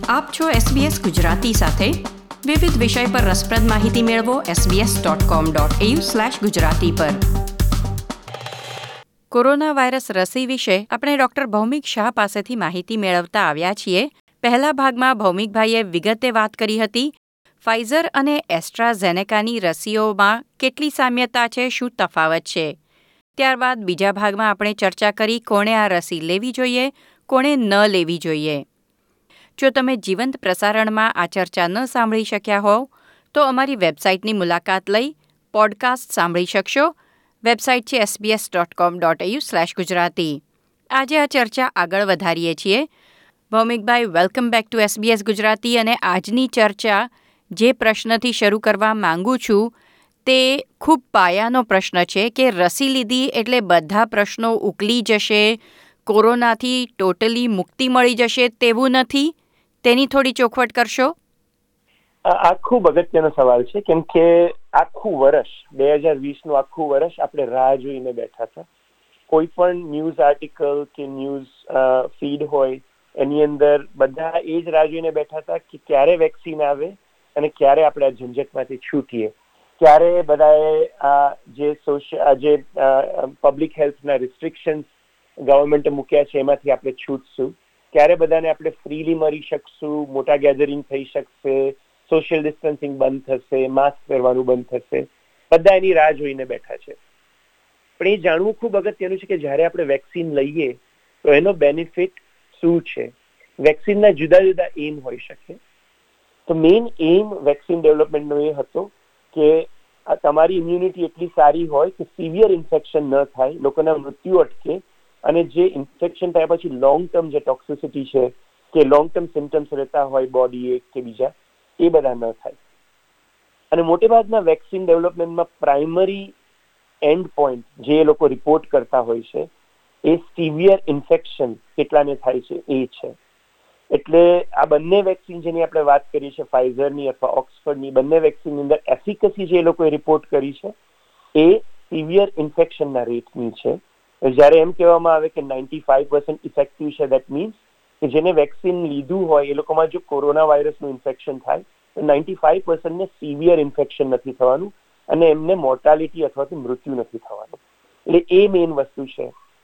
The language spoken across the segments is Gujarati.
આપ છો SBS ગુજરાતી સાથે. વિવિધ વિષય પર રસપ્રદ માહિતી મેળવો sbs.com.au/gujarati પર. કોરોના વાયરસ રસી વિશે આપણે ડોક્ટર ભૌમિક શાહ પાસેથી માહિતી મેળવતા આવ્યા છીએ. પહેલા ભાગમાં ભૌમિકભાઈએ વિગતે વાત કરી હતી ફાઇઝર અને એસ્ટ્રાઝેનેકાની રસીઓમાં કેટલી સામ્યતા છે, શું તફાવત છે. ત્યારબાદ બીજા ભાગમાં આપણે ચર્ચા કરી કોણે આ રસી લેવી જોઈએ, કોણે ન લેવી જોઈએ. જો તમે જીવંત પ્રસારણમાં આ ચર્ચા ન સાંભળી શક્યા હોવ તો અમારી વેબસાઇટની મુલાકાત લઈ પોડકાસ્ટ સાંભળી શકશો. વેબસાઇટ છે sbs.com.au/gujarati. આજે આ ચર્ચા આગળ વધારીએ છીએ. ભૌમિકભાઈ, welcome back to SBS Gujarati. અને આજની ચર્ચા જે પ્રશ્નથી શરૂ કરવા માંગુ છું તે ખૂબ પાયાનો પ્રશ્ન છે કે રસી લીધી એટલે બધા પ્રશ્નો ઉકલી જશે, કોરોનાથી ટોટલી મુક્તિ મળી જશે તેવું નથી. તેની થોડી ચોખવટ કરશો? આ ખૂબ અગત્યનો સવાલ છે, કેમ કે આખું વર્ષ 2020નું આખું વર્ષ આપણે રાહ જોઈને બેઠા હતા. કોઈ પણ ન્યૂઝ આર્ટિકલ કે ન્યૂઝ ફીડ હોય એની અંદર બધા એ જ રાહ જોઈને બેઠા હતા કે ક્યારે વેક્સિન આવે અને ક્યારે આપણે આ ઝંઝટમાંથી છૂટીએ, ક્યારે બધાએ જે પબ્લિક હેલ્થના રિસ્ટ્રિક્શન્સ ગવર્મેન્ટે મૂક્યા છે એમાંથી આપણે છૂટશું, ક્યારે બધાને આપણે ફ્રીલી મળી શકશું, મોટા ગેધરિંગ થઈ શકશે, સોશિયલ ડિસ્ટન્સિંગ બંધ થશે, માસ્ક પહેરવાનું બંધ થશે. બધા એની રાહ જોઈને બેઠા છે. પણ એ જાણવું ખૂબ અગત્યનું છે કે જ્યારે આપણે વેક્સિન લઈએ તો એનો બેનિફિટ શું છે. વેક્સિનના જુદા જુદા એમ હોઈ શકે. તો મેઇન એમ વેક્સિન ડેવલપમેન્ટનો એ હતો કે તમારી ઇમ્યુનિટી એટલી સારી હોય કે સિવિયર ઇન્ફેક્શન ન થાય, લોકોના મૃત્યુ અટકે, અને જે ઇન્ફેક્શન થયા પછી લોંગ ટર્મ જે ટોક્સિસિટી છે કે લોંગ ટર્મ સિમ્ટમ્સ રહેતા હોય બોડી એક કે બીજા, એ બધા ન થાય. અને મોટેભાગના વેક્સિન ડેવલપમેન્ટમાં પ્રાઇમરી એન્ડ પોઈન્ટ જે એ લોકો રિપોર્ટ કરતા હોય છે એ સિવિયર ઇન્ફેક્શન કેટલાને થાય છે એ છે. એટલે આ બંને વેક્સિન જેની આપણે વાત કરી છે, ફાઇઝરની અથવા ઓક્સફર્ડની, બંને વેક્સિનની અંદર એફિકસી જે એ લોકોએ રિપોર્ટ કરી છે એ સિવિયર ઇન્ફેક્શનના રેટની છે. જ્યારે એમ કહેવામાં આવે કે 95% ઇફેક્ટિવ છે, દેટ મીન્સ કે જેને વેક્સિન લીધું હોય એ લોકોમાં જો કોરોના વાયરસનું ઇન્ફેક્શન થાય તો 95%ને સિવિયર ઇન્ફેક્શન નથી થવાનું અને એમને મોર્ટાલિટી અથવા તો મૃત્યુ નથી થવાનું. એટલે એ મેઇન વસ્તુ છે.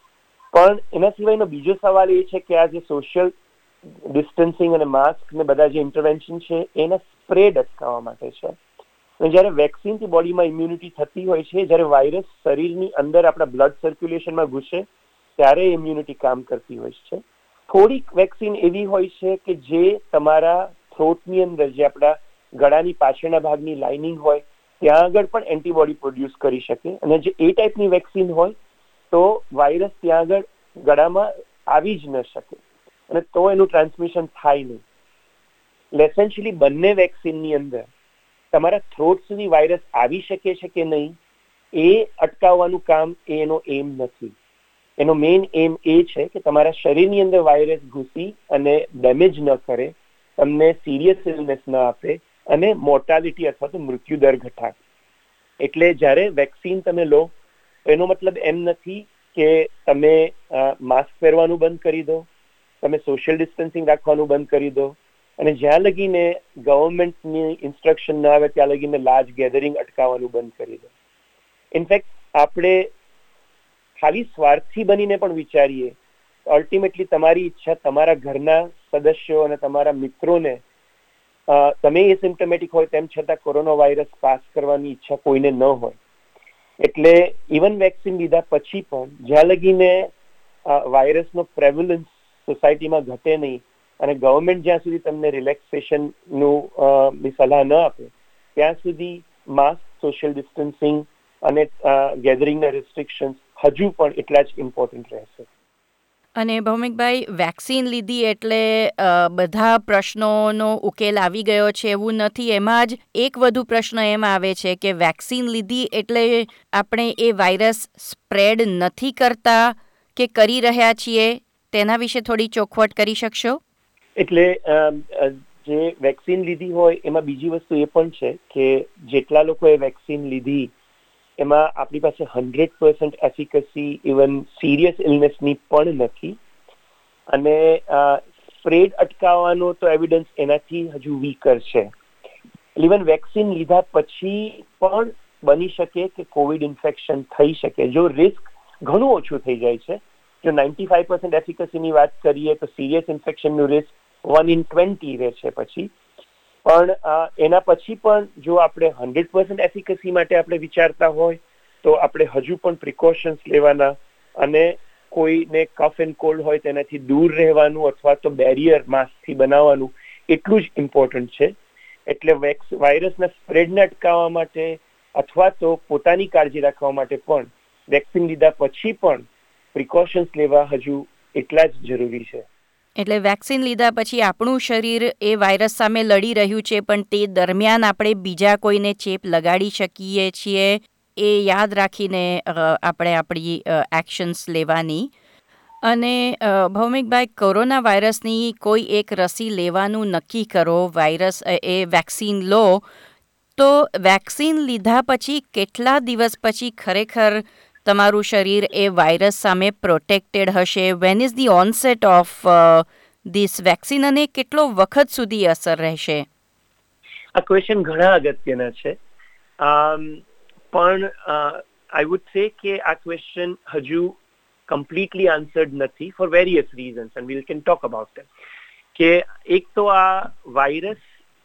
પણ એના સિવાયનો બીજો સવાલ એ છે કે આ જે સોશિયલ ડિસ્ટન્સિંગ અને માસ્ક ને બધા જે ઇન્ટરવેન્શન છે એના સ્પ્રેડ અટકાવવા માટે છે. જ્યારે વેક્સિનથી બોડીમાં ઇમ્યુનિટી થતી હોય છે, જ્યારે વાયરસ શરીરની અંદર આપણા બ્લડ સર્ક્યુલેશનમાં ઘૂસે ત્યારે ઇમ્યુનિટી કામ કરતી હોય છે. થોડીક વેક્સિન એવી હોય છે કે જે તમારા થ્રોટની અંદર, જે આપણા ગળાની પાછળના ભાગની લાઇનિંગ હોય ત્યાં આગળ પણ એન્ટીબોડી પ્રોડ્યુસ કરી શકે, અને જે એ ટાઈપની વેક્સિન હોય તો વાયરસ ત્યાં આગળ ગળામાં આવી જ ન શકે અને તો એનું ટ્રાન્સમિશન થાય નહીં. એસેન્શિયલી બંને વેક્સિનની અંદર તમારા થ્રોટ સુધી વાયરસ આવી શકે છે કે નહીં એ અટકાવવાનું કામ એનો એમ નથી. એનો મેઇન એમ એ છે કે તમારા શરીરની અંદર વાયરસ ઘૂસી અને ડેમેજ ન કરે, તમને સિરિયસ ઇલનેસ ન આપે અને મોર્ટાલિટી અથવા તો મૃત્યુ દર ઘટાડે. એટલે જ્યારે વેક્સિન તમે લો એનો મતલબ એમ નથી કે તમે માસ્ક પહેરવાનું બંધ કરી દો, તમે સોશિયલ ડિસ્ટન્સિંગ રાખવાનું બંધ કરી દો, અને જ્યાં લગીને ગવર્મેન્ટની ઇન્સ્ટ્રક્શન ના આવે ત્યાં લગીને લાર્જ ગેધરિંગ અટકાવવાનું બંધ કરી દો. ઇનફેક્ટ આપણે ખાલી સ્વાર્થી બનીને પણ વિચારીએ અલ્ટિમેટલી તમારી ઈચ્છા તમારા ઘરના સદસ્યો અને તમારા મિત્રોને તમે એસિમ્પ્ટોમેટિક હોય તેમ છતાં કોરોના વાયરસ પાસ કરવાની ઈચ્છા કોઈને ન હોય. એટલે ઇવન વેક્સિન લીધા પછી પણ જ્યાં લગીને વાયરસનો પ્રેવલન્સ સોસાયટીમાં ઘટે નહીં અને ગવર્મેન્ટ જ્યાં સુધી તમને રિલેક્સેશનનું સલાહ ન આપે ત્યાં સુધી માસ્ક, સોશિયલ ડિસ્ટન્સિંગ અને ગેધરિંગના રિસ્ટ્રિક્શન્સ હજુ પણ એટલા જ ઇમ્પોર્ટન્ટ રહેશે. અને ભૌમિકભાઈ, વેક્સિન લીધી એટલે બધા પ્રશ્નોનો ઉકેલ આવી ગયો છે એવું નથી. એમાં જ એક વધુ પ્રશ્ન એમ આવે છે કે વેક્સિન લીધી એટલે આપણે એ વાયરસ સ્પ્રેડ નથી કરતા કે કરી રહ્યા છીએ, તેના વિશે થોડી ચોખવટ કરી શકશો? એટલે જે વેક્સિન લીધી હોય એમાં બીજી વસ્તુ એ પણ છે કે જેટલા લોકોએ વેક્સિન લીધી એમાં આપણી પાસે 100% એફિકસી ઇવન સિરિયસ ઇલનેસની પણ નથી. અને સ્પ્રેડ અટકાવવાનો તો એવિડન્સ એનાથી હજુ વીકર છે. ઇવન વેક્સિન લીધા પછી પણ બની શકે કે કોવિડ ઇન્ફેક્શન થઈ શકે, જો રિસ્ક ઘણું ઓછું થઈ જાય છે. જો 95% એફિકસીની વાત કરીએ તો સિરિયસ ઇન્ફેક્શનનું રિસ્ક 1 in 20 રહે છે પછી. પણ એના પછી પણ જો આપણે 100% એફિકસી માટે આપણે વિચારતા હોય તો આપણે હજુ પણ પ્રિકોશન્સ લેવાના, અને કોઈને કફ એન્ડ કોલ્ડ હોય તેનાથી દૂર રહેવાનું અથવા તો બેરિયર માસ્કથી બનાવવાનું એટલું જ ઇમ્પોર્ટન્ટ છે. એટલે વાયરસના સ્પ્રેડને અટકાવવા માટે અથવા તો પોતાની કાળજી રાખવા માટે પણ વેક્સિન લીધા પછી પણ પ્રિકોશન્સ લેવા હજુ એટલા જ જરૂરી છે. એટલે વેક્સિન લીધા પછી આપણું શરીર એ વાયરસ સામે લડી રહ્યું છે, પણ તે દરમિયાન આપણે બીજા કોઈને ચેપ લગાડી શકીએ છીએ, એ યાદ રાખીને આપણે આપણી એક્શન્સ લેવાની. અને ભૌમિકભાઈ, કોરોના વાયરસની કોઈ એક રસી લેવાનું નક્કી કરો, વાયરસ એ વેક્સિન લો, તો વેક્સિન લીધા પછી કેટલા દિવસ પછી ખરેખર તમારું શરીર એ વાયરસ સામે પ્રોટેક્ટેડ હશે? When is the onset of this vaccine, અને કેટલો વખત સુધી અસર રહેશે? આ ક્વેશ્ચન ઘણા અગત્યના છે, પણ આઈ વુડ સે કે આ ક્વેશ્ચન હજુ completely answered નથી for various reasons and we can talk about them. કે એક તો આ વાયરસ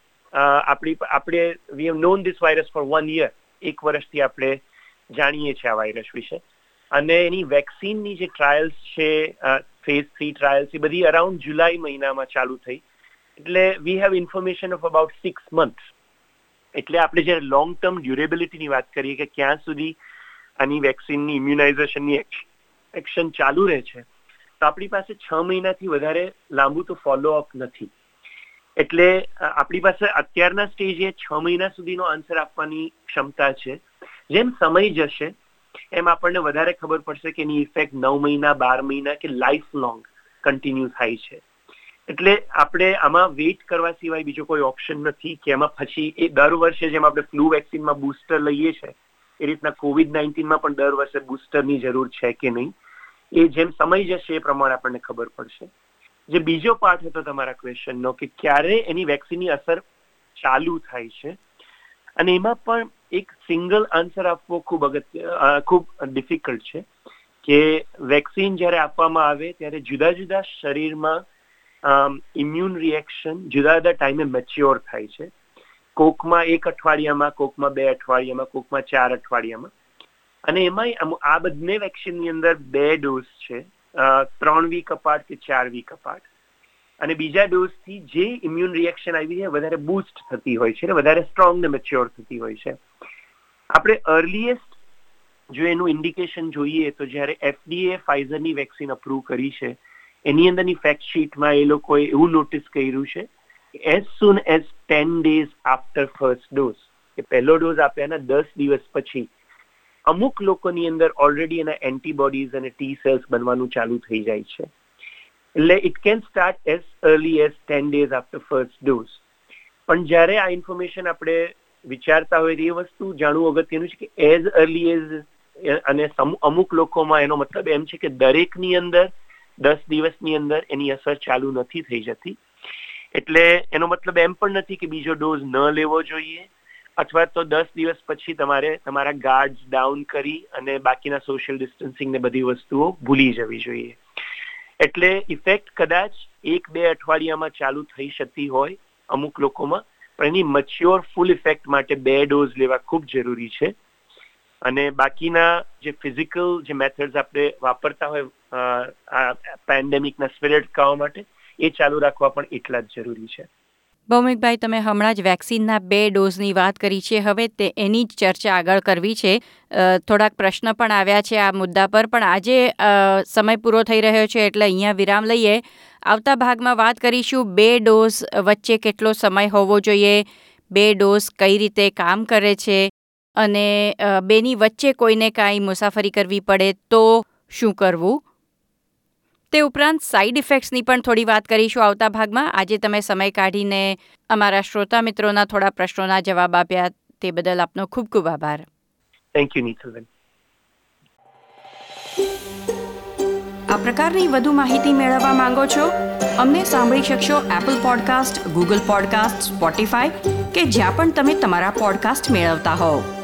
આપણે we have known this virus for 1 year, 1 વર્ષથી આપણે જાણીએ છીએ આ વાયરસ વિશે, અને એની વેક્સિનની જે ટ્રાયલ્સ છે, ફેઝ 3 ટ્રાયલ્સ, એ બધી અરાઉન્ડ જુલાઈ મહિનામાં ચાલુ થઈ. એટલે we have information of about 6 months. એટલે આપણે જ્યારે લોંગ ટર્મ ડ્યુરેબિલિટીની વાત કરીએ કે ક્યાં સુધી આની વેક્સિનની ઇમ્યુનાઇઝેશનની એક્શન ચાલુ રહે છે, તો આપણી પાસે 6 મહિનાથી વધારે લાંબુ તો ફોલોઅપ નથી. એટલે આપણી પાસે અત્યારના સ્ટેજે 6 મહિના સુધીનો આન્સર આપવાની ક્ષમતા છે. જેમ સમય જશે એમ આપણને વધારે ખબર પડશે કે એની ઇફેક્ટ 9 મહિના, 12 મહિના કે લાઈફ લોંગ કન્ટિન્યુ થાય છે. એટલે આપણે આમાં વેઇટ કરવા સિવાય બીજો કોઈ ઓપ્શન નથી કે એમાં પછી એ દર વર્ષે જેમ આપણે ફ્લૂ વેક્સિનમાં બૂસ્ટર લઈએ છીએ એ રીતના કોવિડ-19માં પણ દર વર્ષે બૂસ્ટરની જરૂર છે કે નહીં, એ જેમ સમય જશે એ પ્રમાણે આપણને ખબર પડશે. જે બીજો પાર્ટ હતો તમારા ક્વેશ્ચનનો કે ક્યારે એની વેક્સિનની અસર ચાલુ થાય છે, અને એમાં પણ એક સિંગલ આન્સર આપવો ખૂબ ડિફિકલ્ટ છે. કે વેક્સિન જ્યારે આપવામાં આવે ત્યારે જુદા જુદા શરીરમાં ઇમ્યુન રિએક્શન જુદા જુદા ટાઈમે મેચ્યોર થાય છે. કોકમાં 1 અઠવાડિયામાં, કોકમાં 2 અઠવાડિયામાં, કોકમાં 4 અઠવાડિયામાં. અને એમાંય આ બંને વેક્સિનની અંદર 2 ડોઝ છે, 3 વીક અપાર્ટ કે 4 વીક અપાર્ટ. અને બીજા ડોઝથી જે ઇમ્યુન રિએક્શન આવી છે વધારે બૂસ્ટ થતી હોય છે, વધારે સ્ટ્રોંગ ને મેચ્યોર થતી હોય છે. આપણે અર્લીએસ્ટ જો એનું ઇન્ડિકેશન જોઈએ તો જ્યારે FDA ફાઇઝરની વેક્સિન અપ્રૂવ કરી છે, એની અંદરની ફેક્ટ શીટમાં એ લોકોએ એવું નોટિસ કર્યું છે as soon as 10 days after first dose, કે પહેલો ડોઝ આપ્યાના 10 દિવસ પછી અમુક લોકોની અંદર ઓલરેડી એના એન્ટીબોડીઝ અને ટી સેલ્સ બનવાનું ચાલુ થઈ જાય છે. એટલે it can start as early as 10 days after first dose. પણ જ્યારે આ ઇન્ફોર્મેશન આપણે વિચારતા હોય એ વસ્તુ જાણવું અગત્યનું છે કે as early as, અને અમુક લોકોમાં એનો મતલબ એમ છે કે દરેકની અંદર 10 દિવસની અંદર એની અસર ચાલુ નથી થઈ જતી. એટલે એનો મતલબ એમ પણ નથી કે બીજો ડોઝ ન લેવો જોઈએ, અથવા તો 10 દિવસ પછી તમારે તમારા ગાર્ડ્સ ડાઉન કરી અને બાકીના સોશિયલ ડિસ્ટન્સિંગ ને બધી વસ્તુઓ ભૂલી જવી જોઈએ. એટલે ઇફેક્ટ કદાચ 1-2 અઠવાડિયામાં ચાલુ થઈ શકતી હોય અમુક લોકોમાં, પણ એની મચ્યોર ફૂલ ઇફેક્ટ માટે 2 ડોઝ લેવા ખૂબ જરૂરી છે. અને બાકીના જે ફિઝિકલ જે મેથડ્સ આપણે વાપરતા હોય પેન્ડેમિકના સ્પ્રેડ અટકાવવા માટે, એ ચાલુ રાખવા પણ એટલા જ જરૂરી છે. ભૌમિકભાઈ, તમે હમણાં જ વેક્સિનના 2 ડોઝની વાત કરી છે, હવે એની જ ચર્ચા આગળ કરવી છે. થોડાક પ્રશ્ન પણ આવ્યા છે આ મુદ્દા પર, પણ આજે સમય પૂરો થઈ રહ્યો છે એટલે અહીંયા વિરામ લઈએ. આવતા ભાગમાં વાત કરીશું 2 ડોઝ વચ્ચે કેટલો સમય હોવો જોઈએ, 2 ડોઝ કઈ રીતે કામ કરે છે, અને બેની વચ્ચે કોઈને કાંઈ મુસાફરી કરવી પડે તો શું કરવું. તે ઉપરાંત સાઇડ ઇફેક્ટ્સની પણ થોડી વાત કરીશું આવતા ભાગમાં. આજે તમે સમય કાઢીને અમારા શ્રોતા મિત્રોના થોડા પ્રશ્નોના જવાબ આપ્યા તે બદલ આપનો ખૂબ ખૂબ આભાર. થેન્ક યુ નીતલબેન. આ પ્રકારની વધુ માહિતી મેળવવા માંગો છો? અમને સાંભળી શકશો Apple podcast, Google podcast, Spotify કે જ્યાં પણ તમે તમારા પોડકાસ્ટ મેળવતા હોવ.